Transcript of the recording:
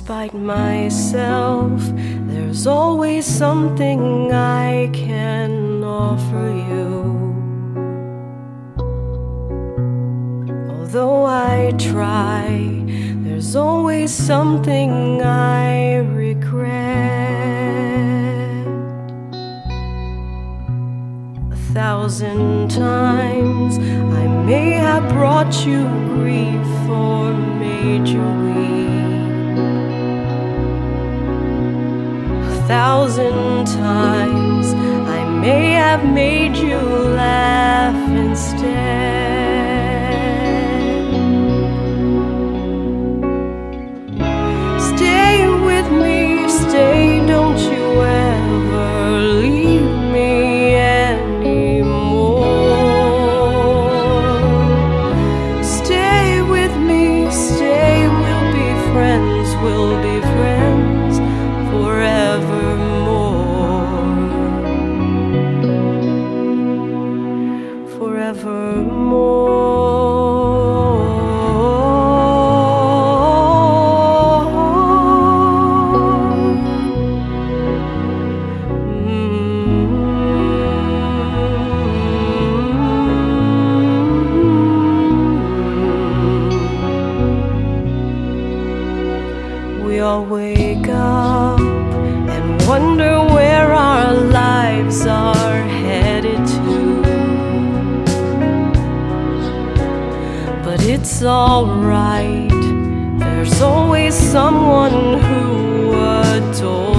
Despite myself, there's always something I can offer you. Although I try, there's always something I regret. 1,000 times I may have brought you grief or made you weep. 1,000 times I may have made you laugh instead. Stay with me, stay, don't you ever leave me anymore. Stay with me, stay, we'll be friends forevermore. Forevermore. We all wake up and wonder where our lives are headed to. But it's alright, there's always someone who adores